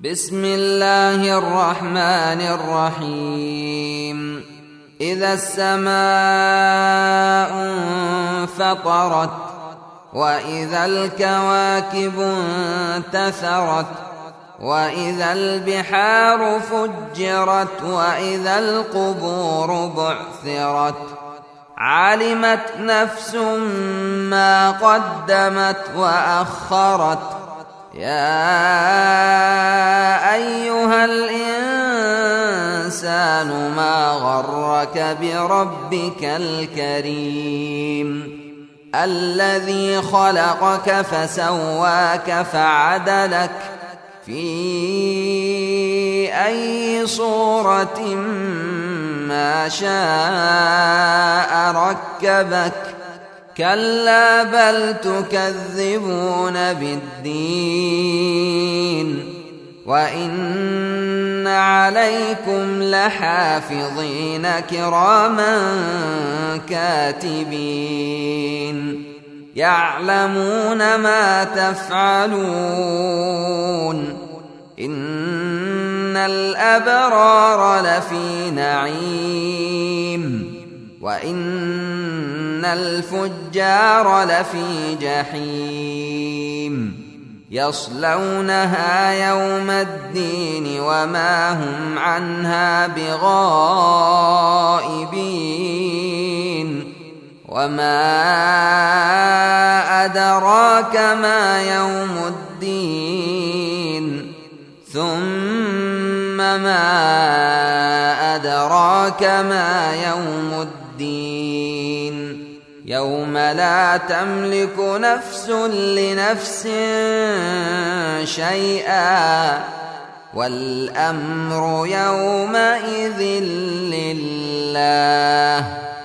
بسم الله الرحمن الرحيم. إذا السماء انفطرت وإذا الكواكب انتثرت وإذا البحار فجرت وإذا القبور بعثرت علمت نفس ما قدمت وأخرت. يا أيها الإنسان ما غرك بربك الكريم الذي خلقك فسواك فعدلك في أي صورة ما شاء ركبك. كلا بل تكذبون بالدين وإن عليكم لحافظين كراما كاتبين يعلمون ما تفعلون. إن الأبرار لفي نعيم وإن الفجار لفي جحيم يصلونها يوم الدين وما هم عنها بغائبين. وما أدراك ما يوم الدين ثم ما أدراك ما يوم الدين يوم لا تملك نفس لنفس شيئا والأمر يومئذ لله.